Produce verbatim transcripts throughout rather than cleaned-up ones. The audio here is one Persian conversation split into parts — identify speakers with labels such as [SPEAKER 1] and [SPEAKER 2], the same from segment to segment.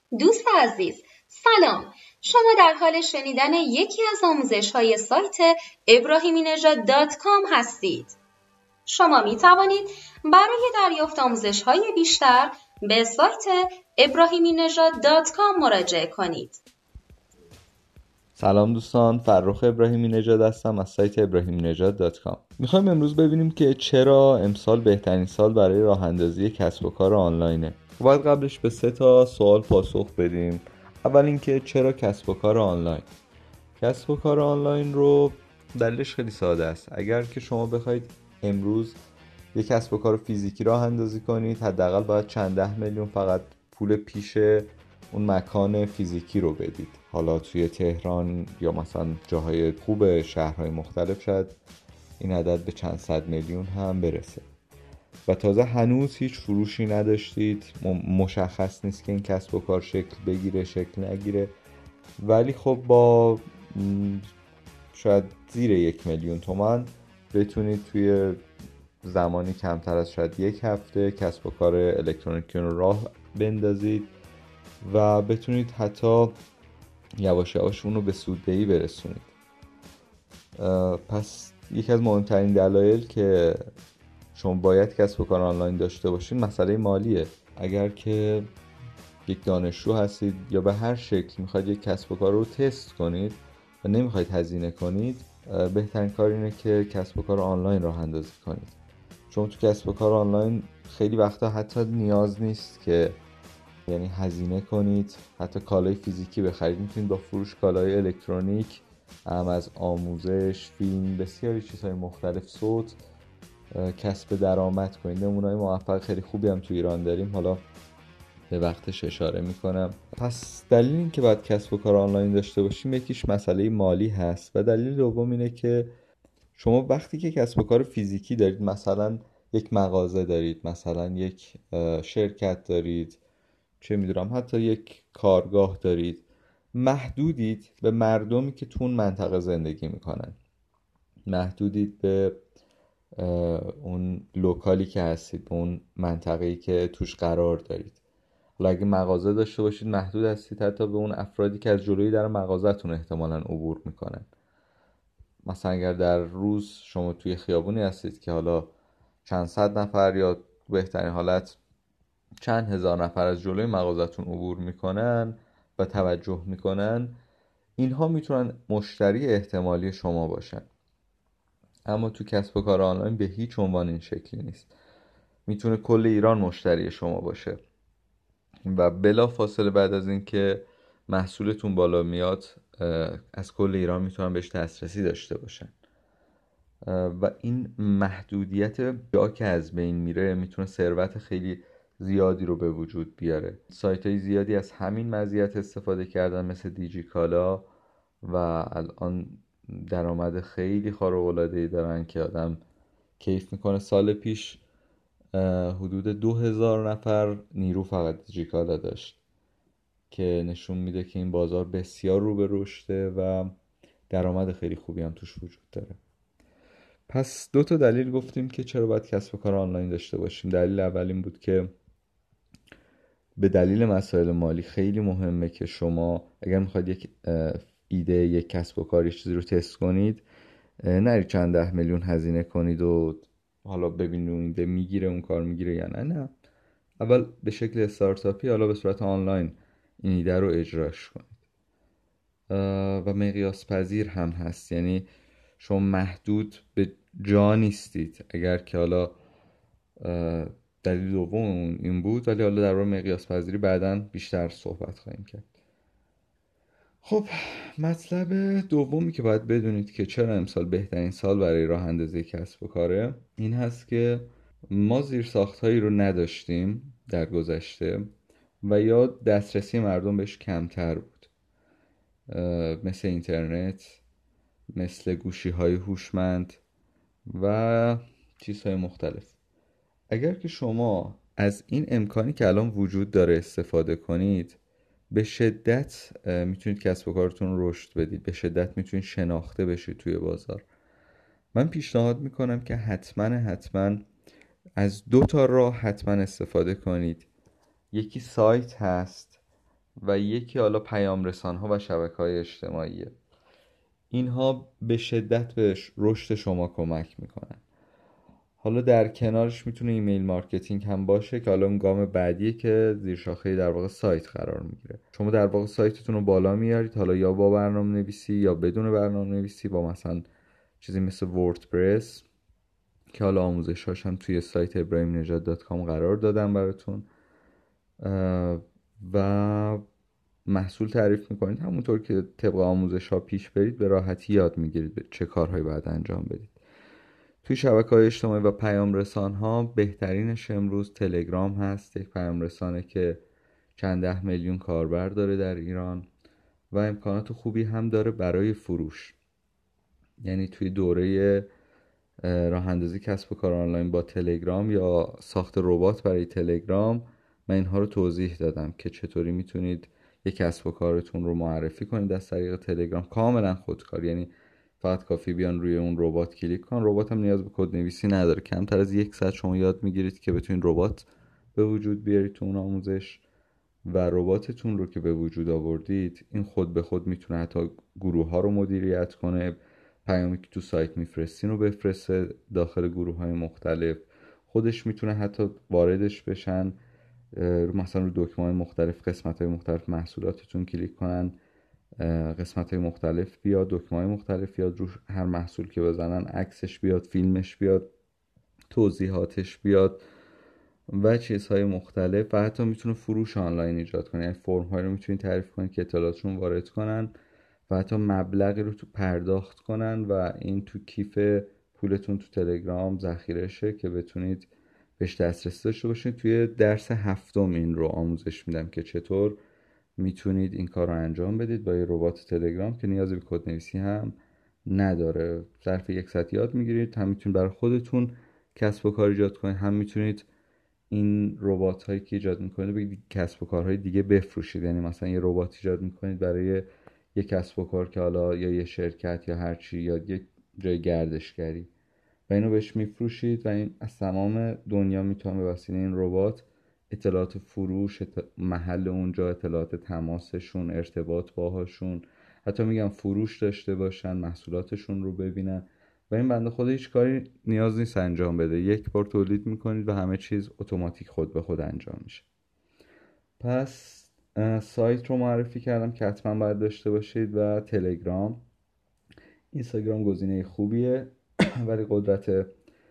[SPEAKER 1] دوست عزیز سلام، شما در حال شنیدن یکی از آموزش‌های سایت ابراهیمی نژاد دات کام هستید. شما می توانید برای دریافت آموزش‌های بیشتر به سایت ابراهیمی نژاد دات کام مراجعه کنید.
[SPEAKER 2] سلام دوستان، فرخ ابراهیمی نژاد هستم از سایت ابراهیمی نژاد دات کام. میخوایم امروز ببینیم که چرا امسال بهترین سال برای راه اندازی کسب و کار آنلاینه. باید قبلش به سه تا سوال پاسخ بدیم. اول اینکه چرا کسب و کار آنلاین؟ کسب و کار آنلاین رو دلیلش خیلی ساده است. اگر که شما بخواید امروز یک کسب و کار فیزیکی راه اندازی کنید، حداقل باید چند ده میلیون فقط پول پیش اون مکان فیزیکی رو بدید. حالا توی تهران یا مثلا جاهای خوب شهرهای مختلف شاید این عدد به چند صد میلیون هم برسه و تازه هنوز هیچ فروشی نداشتید. مشخص نیست که این کسب و کار شکل بگیره شکل نگیره، ولی خب با شاید زیر یک میلیون تومان بتونید توی زمانی کمتر از شاید یک هفته کسب و کار الکترونیکی رو راه بندازید و بتونید حتی یواش یواش اون رو به سوددهی برسونید. پس یکی از مهمترین دلایل که شما باید کسب و کار آنلاین داشته باشید مسئله مالیه. اگر که یک دانشجو هستید یا به هر شکل میخواید یک کسب و کار رو تست کنید و نمیخواید هزینه کنید، بهترین کار اینه که کسب و کار آنلاین راه اندازی کنید. چون تو کسب و کار آنلاین خیلی وقتا حتی نیاز نیست که یعنی هزینه کنید، حتی کالای فیزیکی بخرید. میتونید با فروش کالای الکترونیک هم از آموزش، فیلم، بسیاری چیزهای مختلف، صوت کسب درآمد کنید. نمونه‌های موفق خیلی خوبی هم تو ایران داریم، حالا به وقتش اشاره میکنم. پس دلیل این که باید کسب و کار آنلاین داشته باشیم یکیش مسئله مالی هست و دلیل دوم اینه که شما وقتی که کسب و کار فیزیکی دارید، مثلا یک مغازه دارید، مثلا یک شرکت دارید، چه میدونم حتی یک کارگاه دارید، محدودید به مردمی که تو اون منطقه زندگی میکنن، محدودید به اون لوکالی که هستید، به اون منطقه‌ای که توش قرار دارید. حالا اگه مغازه داشته باشید محدود هستید حتی به اون افرادی که از جلوی در مغازه‌تون احتمالاً عبور میکنن. مثلا اگر در روز شما توی خیابونی هستید که حالا چند صد نفر یا بهترین حالت چند هزار نفر از جلوی مغازتون عبور میکنن و توجه میکنن، اینها میتونن مشتری احتمالی شما باشن. اما تو کسب و کار آنلاین به هیچ عنوان این شکلی نیست. میتونه کل ایران مشتری شما باشه و بلا فاصله بعد از این که محصولتون بالا میاد از کل ایران میتونن بهش دسترسی داشته باشن و این محدودیت جا که از بین میره میتونه ثروت خیلی زیادی رو به وجود بیاره. سایت های زیادی از همین مزیت استفاده کردن مثل دیجیکالا و الان درآمد خیلی خارق‌العاده‌ای دارن که آدم کیف میکنه. سال پیش حدود دو هزار نفر نیرو فقط دیجیکالا داشت که نشون میده که این بازار بسیار رو به رشده و درآمد خیلی خوبی هم توش وجود داره. پس دو تا دلیل گفتیم که چرا باید کسب و کار آنلاین داشته باشیم. دلیل اول این بود که به دلیل مسائل مالی خیلی مهمه که شما اگر میخواید یک ایده، یک کسب و کار، چیزی رو تست کنید، نرید چند ده میلیون هزینه کنید و حالا ببینید اون ایده میگیره، اون کار میگیره یا نه. نه، اول به شکل استارتاپی، حالا به صورت آنلاین این ایده رو اجراش کنید و مقیاس پذیر هم هست. یعنی شما محدود به جا نیستید. اگر که حالا دلیل دوم این بود، ولی حالا در مورد مقیاس پذیری بعداً بیشتر صحبت خواهیم کرد. خب مطلب دومی که باید بدونید که چرا امسال بهترین سال برای راه اندازی کسب و کاره این هست که ما زیرساخت‌هایی رو نداشتیم در گذشته و یا دسترسی مردم بهش کمتر بود، مثل اینترنت، مثل گوشی‌های هوشمند و چیزهای مختلف. اگر که شما از این امکانی که الان وجود داره استفاده کنید، به شدت میتونید کسب و کارتون رشد بدید، به شدت میتونید شناخته بشید توی بازار. من پیشنهاد میکنم که حتما حتما از دو تا راه حتما استفاده کنید. یکی سایت هست و یکی حالا پیام رسان ها و شبکه های اجتماعیه. اینها به شدت به رشد شما کمک میکنن. حالا در کنارش میتونه ایمیل مارکتینگ هم باشه که حالا اون گام بعدیه که زیر شاخه در واقع سایت قرار میگیره. شما در واقع سایتتون رو بالا میارید، حالا یا با برنامه نویسی یا بدون برنامه نویسی، با مثلا چیزی مثل وردپرس که حالا آموزشاش هم توی سایت ابراهیم نژاد دات کام قرار دادم براتون، و محصول تعریف میکنید. همونطور که طبق آموزش ها پیش برید به راحتی یاد میگیرید چه کارهایی باید انجام بدید. توی شبکه‌های اجتماعی و پیام رسان ها بهترینش امروز تلگرام هست، یک پیام رسانه که چند ده میلیون کاربر داره در ایران و امکانات خوبی هم داره برای فروش. یعنی توی دوره راه اندازی کسب و کار آنلاین با تلگرام یا ساخت ربات برای تلگرام من اینها رو توضیح دادم که چطوری میتونید یک کسب و کارتون رو معرفی کنید از طریق تلگرام، کاملا خودکار. یعنی فقط کافی بیان روی اون ربات کلیک کن. ربات هم نیاز به کد نویسی نداره، کمتر از یک ساعت شما یاد میگیرید که بتونید ربات به وجود بیارید تو اون آموزش، و رباتتون رو که به وجود آوردید این خود به خود میتونه حتی گروه ها رو مدیریت کنه، پیامی که تو سایت میفرستین رو بفرسته داخل گروه های مختلف، خودش میتونه حتی واردش بشن، مثلا رو دکمه های مختلف قسمت های مختلف محصولاتتون کلیک کنن، قسمت های مختلف بیاد، دکمه های مختلف بیاد، رو هر محصول که بزنن عکسش بیاد، فیلمش بیاد، توضیحاتش بیاد و چیزهای مختلف. و حتی میتونه فروش آنلاین ایجاد کنه، یعنی فرم هایی رو میتونید تعریف کنید که اطلاعاتشون وارد کنن و حتی مبلغی رو تو پرداخت کنن و این تو کیف پولتون تو تلگرام ذخیره شه که بتونید بهش دسترسی داشته باشید. توی درس هفتم این رو آموزش میدم که چطور میتونید این کار رو انجام بدید با یه ربات تلگرام که نیازی به کد نویسی هم نداره. ظرف یک ساعت یاد میگیرید، هم میتونید برای خودتون کسب و کار ایجاد کنید، هم میتونید این ربات هایی که ایجاد میکنید بگید کسب و کارهای دیگه بفروشید. یعنی مثلا یه ربات ایجاد میکنید برای یک کسب و کار که حالا یا یه شرکت یا هر چی یا یک جای گردشگری و اینو بهش میفروشید و این از تمام دنیا میتونه به وسیله این ربات اطلاعات فروش، محل اونجا، اطلاعات تماسشون، ارتباط باهاشون، حتی میگم فروش داشته باشن، محصولاتشون رو ببینن و این بنده خدا هیچ کاری نیاز نیست انجام بده. یک بار تولید میکنید و همه چیز اتوماتیک خود به خود انجام میشه. پس سایت رو معرفی کردم که حتما باید داشته باشید و تلگرام. اینستاگرام گزینه خوبیه ولی قدرت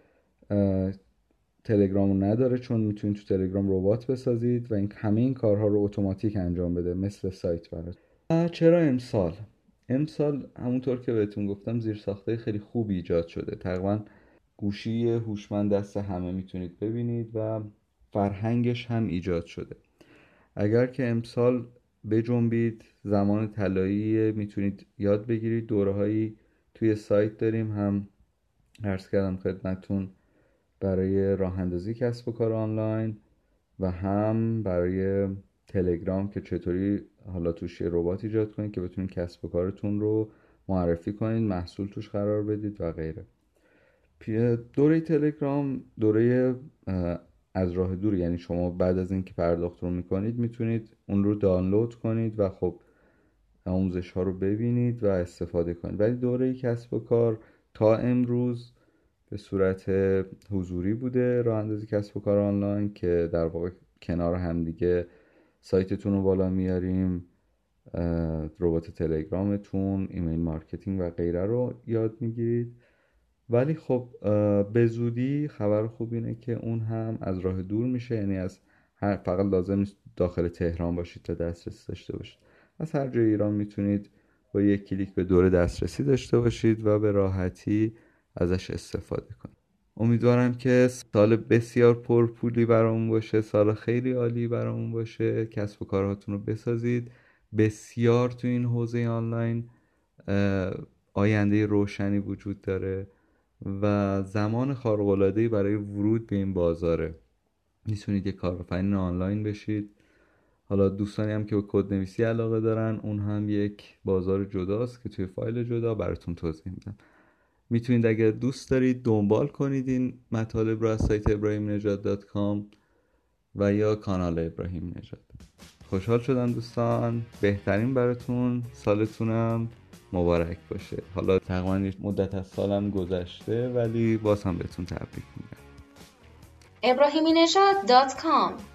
[SPEAKER 2] تلگرام رو نداره، چون میتونید تو تلگرام ربات بسازید و این همه این کارها رو اتوماتیک انجام بده مثل سایت برات. چرا امسال؟ امسال همونطور که بهتون گفتم زیر ساخته خیلی خوبی ایجاد شده، تقریبا گوشی هوشمند دست همه میتونید ببینید و فرهنگش هم ایجاد شده. اگر که امسال بجنبید زمان طلایی میتونید یاد بگیرید. دوره هایی توی سایت داریم، هم عرض کردم خدمتتون برای راه اندازی کسب و کار آنلاین و هم برای تلگرام که چطوری حالا توش یه ربات ایجاد کنید که بتونید کسب و کارتون رو معرفی کنید، محصول توش قرار بدید و غیره. دوره تلگرام دوره از راه دور، یعنی شما بعد از اینکه پرداخت رو میکنید میتونید اون رو دانلود کنید و خب آموزش ها رو ببینید و استفاده کنید. ولی دوره کسب و کار تا امروز به صورت حضوری بوده، راه اندازی کسب و کار آنلاین، که در واقع کنار هم دیگه سایتتون رو بالا میاریم، ربات تلگرامتون، ایمیل مارکتینگ و غیره رو یاد میگیرید. ولی خب به زودی خبر خوب اینه که اون هم از راه دور میشه، یعنی از هر فقط لازم نیست داخل تهران باشید تا دسترسی داشته باشید، از هر جای ایران میتونید با یک کلیک به دوره دسترسی داشته باشید و به راحتی ازش استفاده کنید. امیدوارم که سال بسیار پرپولی برامون باشه، سال خیلی عالی برامون باشه، کسب و کارهاتون رو بسازید. بسیار تو این حوزه آنلاین آینده روشنی وجود داره و زمان خارق‌العاده‌ای برای ورود به این بازاره. میتونید یک کارآفرین آنلاین بشید. حالا دوستانی هم که به کد نویسی علاقه دارن، اون هم یک بازار جداست که توی فایل جدا براتون توضیح میدم. میتونید اگر دوست دارید دنبال کنید این مطالب رو از سایت ابراهیم نژاد دات کام و یا کانال ابراهیم نژاد. خوشحال شدم دوستان. بهترین براتون، سالتونم مبارک باشه. حالا تقریبا مدت از سالم گذشته ولی باز هم بهتون تبریک میگم.
[SPEAKER 1] ابراهیمی نژاد دات کام